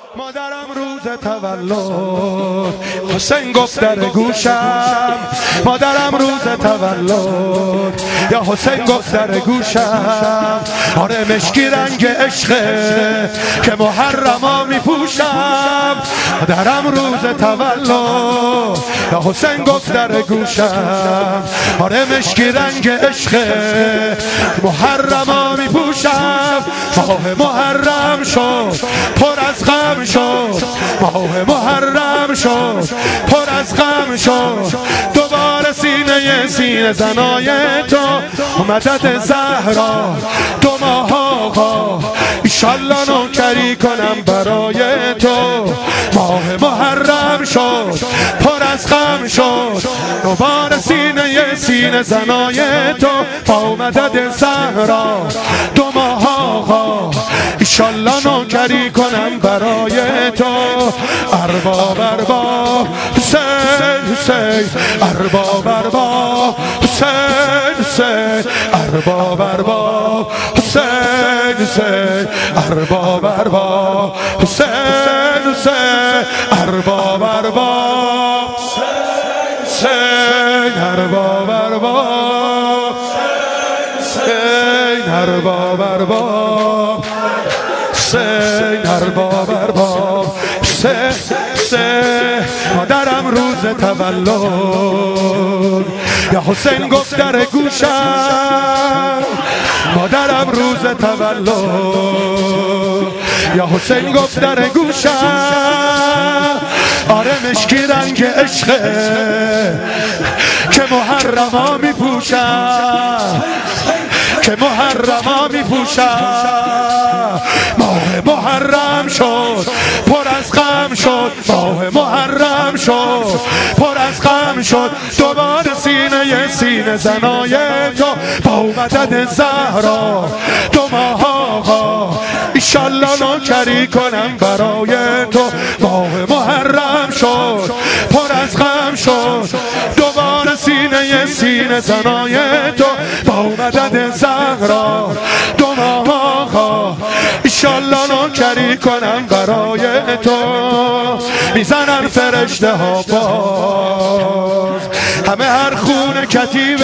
مادرم روز تولد حسین گفت در گوشم، مادرم روز تولد یا حسین گفت در گوشم، آره مشکی رنگ عشقه که محرما میپوشم. مادرم روز تولد یا حسین گفت در گوشم، آره مشکی رنگ عشقه محرما میپوشم. ماه محرم شد پر از غم شد، ماه محرم شد پر از غم شد، دوباره سینه زنای تو مدد زهرا. دو ماه آقا ایشالله نوکری کنم برای تو. ماه محرم شد پر از غم شد، دوباره سینه زنای تو با مدد زهرا. دو ماه آقا ایشالله نوکری کنم برای تو. ارباب ارباب حسین حسین، ارباب ارباب حسین حسین، ارباب ارباب حسین حسین، ارباب ارباب حسین حسین، ارباب ارباب حسین، ارباب ارباب حسین، ارباب ارباب حسین، ارباب ارباب حسین. مادرم روز تولد یا حسین گفت در گوشم، مادرم روز تولد یا حسین گفت در گوشم، آره مشکی رنگ عشقه که محرما میپوشم، که محرما میپوشم. ماه محرم شد پر از غم شد، ماه محرم شد پر از غم شد، دوباره سینه زنای تو با مدد زهرا. دو ماه آقا ایشالله نوکری کنم برای تو. ماه محرم شد پر از غم شد، دوباره سینه زنای تو با مدد زهرا. دو ماه آقا ایشالله نوکری کنم برای تو. میزنن فرشته ها باز همه هر خونه کتیبه،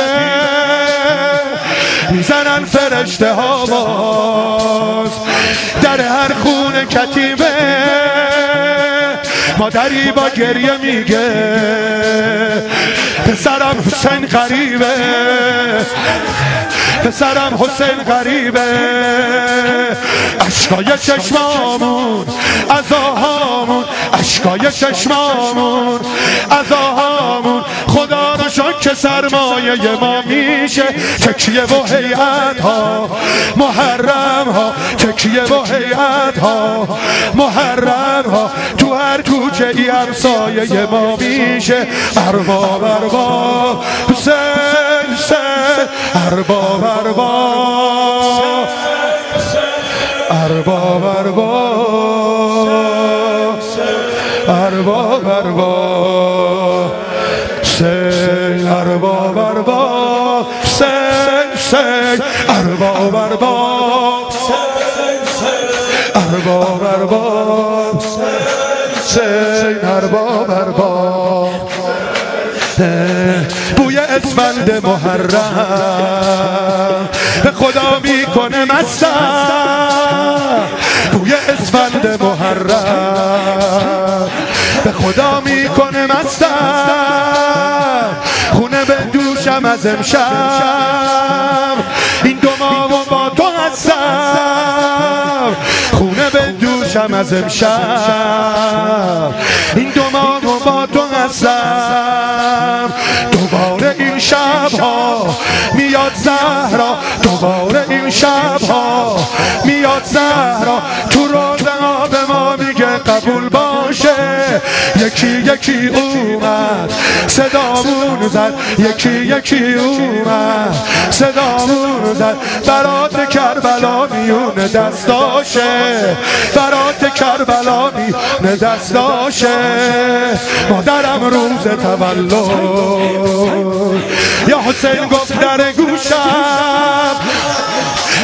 میزنن فرشته ها باز در هر خونه کتیبه. مادری با گریه میگه پسرم حسین غریبه، پسرم حسین غریبه. اشکای چشمامون عزاهامون، اشکای چشمامون عزاهامون، خدا رو شکر که سرمایه ما میشه. تکیه و هیئت ها محرم ها، تکیه و هیئت ها محرم ها، تو هر کوچه ای همسایه ما میشه. ارباب ارباب حسین حسین، ارباب ارباب ارباب ارباب ارباب ارباب حسین، ارباب ارباب حسین حسین، ارباب ارباب ارباب ارباب حسین، ارباب ارباب. بوی اسفند محرم به خدا میکنه مستم، بوی اسفند محرم به خدا میکنه مستم. خونه به دوشم از امشب این دو ماه با تو هستم، خونه به دوشم از امشب این دو ماه با تو هستم. دوباره این شبها میاد زهرا، دوباره این شبها میاد زهرا، تو روزه ها به ما میگه قبول باشه. یکی یکی اومد صدامون زد، یکی یکی اومد صدامون زد، برات کربلا میون دستاشه، برات کربلا میون دستاشه. مادرم روز تولد یا حسین گفت در گوشم،